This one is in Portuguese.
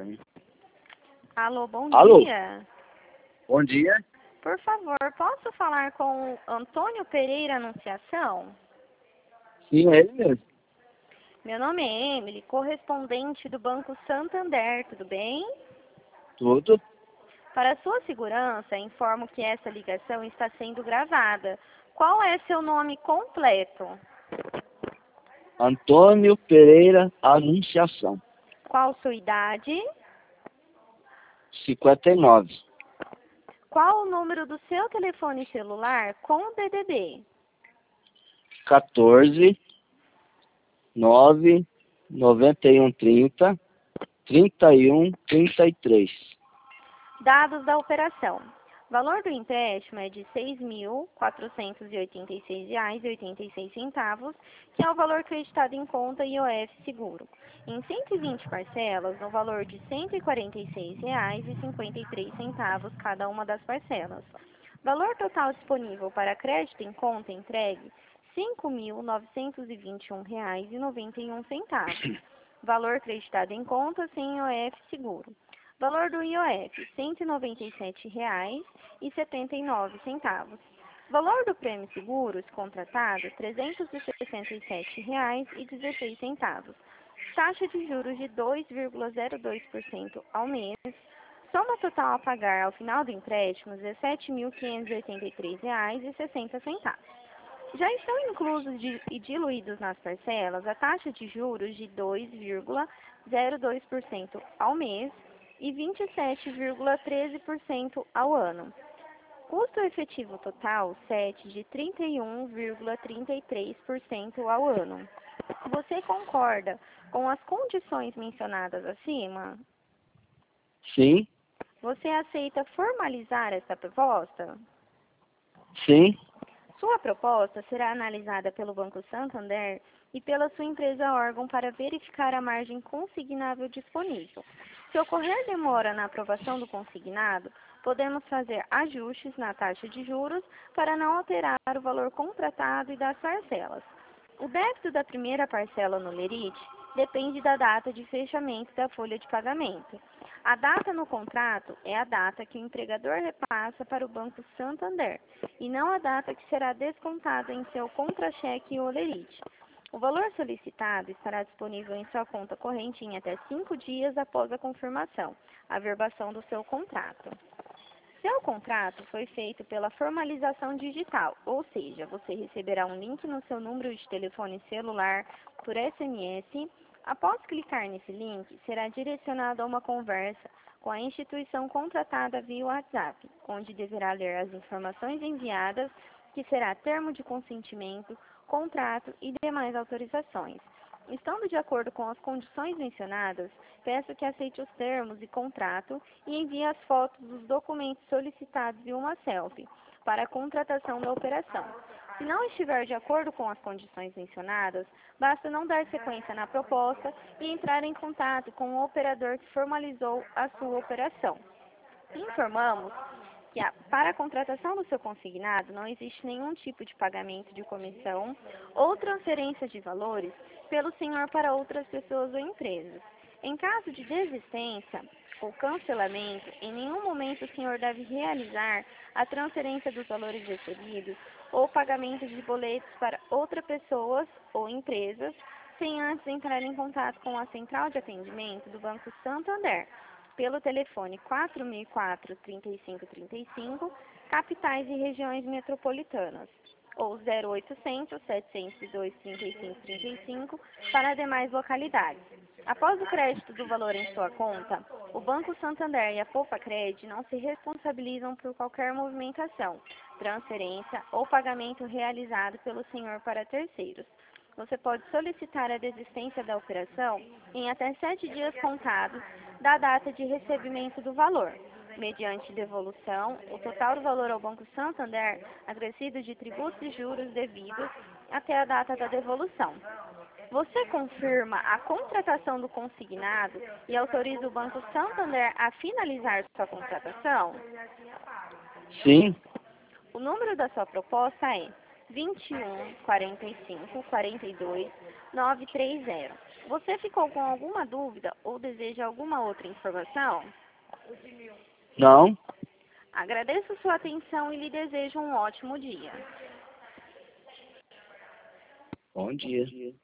mim. Alô, bom Alô? dia. Bom dia. Por favor, posso falar com o Antônio Pereira Anunciação? Sim, é ele mesmo. Meu nome é Emily, correspondente do Banco Santander, tudo bem? Tudo. Para sua segurança, informo que essa ligação está sendo gravada. Qual é seu nome completo? Antônio Pereira Anunciação. Qual sua idade? 59. Qual o número do seu telefone celular com o DDD? 14 9 91 30 31 33. Dados da operação. Valor do empréstimo é de R$ 6.486,86, que é o valor creditado em conta IOF Seguro, em 120 parcelas, no valor de R$ 146,53 cada uma das parcelas. Valor total disponível para crédito em conta entregue, R$ 5.921,91. Valor creditado em conta sem IOF Seguro. Valor do IOF, R$ 197,79. Valor do prêmio seguros contratado, R$ 367,16. Taxa de juros de 2,02% ao mês. Soma total a pagar ao final do empréstimo, R$ 17.583,60. Já estão inclusos e diluídos nas parcelas a taxa de juros de 2,02% ao mês e 27,13% ao ano. Custo efetivo total, SET, de 31,33% ao ano. Você concorda com as condições mencionadas acima? Sim. Você aceita formalizar essa proposta? Sim. Sua proposta será analisada pelo Banco Santander e pela sua empresa órgão para verificar a margem consignável disponível. Se ocorrer demora na aprovação do consignado, podemos fazer ajustes na taxa de juros para não alterar o valor contratado e das parcelas. O débito da primeira parcela no lerite depende da data de fechamento da folha de pagamento. A data no contrato é a data que o empregador repassa para o Banco Santander e não a data que será descontada em seu contra-cheque ou lerite. O valor solicitado estará disponível em sua conta corrente em até 5 dias após a confirmação, averbação do seu contrato. Seu contrato foi feito pela formalização digital, ou seja, você receberá um link no seu número de telefone celular por SMS. Após clicar nesse link, será direcionado a uma conversa com a instituição contratada via WhatsApp, onde deverá ler as informações enviadas, que será termo de consentimento, contrato e demais autorizações. Estando de acordo com as condições mencionadas, peço que aceite os termos e contrato e envie as fotos dos documentos solicitados e uma selfie para a contratação da operação. Se não estiver de acordo com as condições mencionadas, basta não dar sequência na proposta e entrar em contato com o operador que formalizou a sua operação. Informamos que para a contratação do seu consignado não existe nenhum tipo de pagamento de comissão ou transferência de valores pelo senhor para outras pessoas ou empresas. Em caso de desistência ou cancelamento, em nenhum momento o senhor deve realizar a transferência dos valores recebidos ou pagamento de boletos para outras pessoas ou empresas, sem antes entrar em contato com a central de atendimento do Banco Santander, pelo telefone 4004-3535, capitais e regiões metropolitanas, ou 0800 702 3535 para demais localidades. Após o crédito do valor em sua conta, o Banco Santander e a Poupa-Cred não se responsabilizam por qualquer movimentação, transferência ou pagamento realizado pelo senhor para terceiros. Você pode solicitar a desistência da operação em até 7 dias contados da data de recebimento do valor, mediante devolução, o total do valor ao Banco Santander acrescido de tributos e juros devidos até a data da devolução. Você confirma a contratação do consignado e autoriza o Banco Santander a finalizar sua contratação? Sim. O número da sua proposta é 21 45 42 930. Você ficou com alguma dúvida ou deseja alguma outra informação? Não. Agradeço sua atenção e lhe desejo um ótimo dia. Bom dia.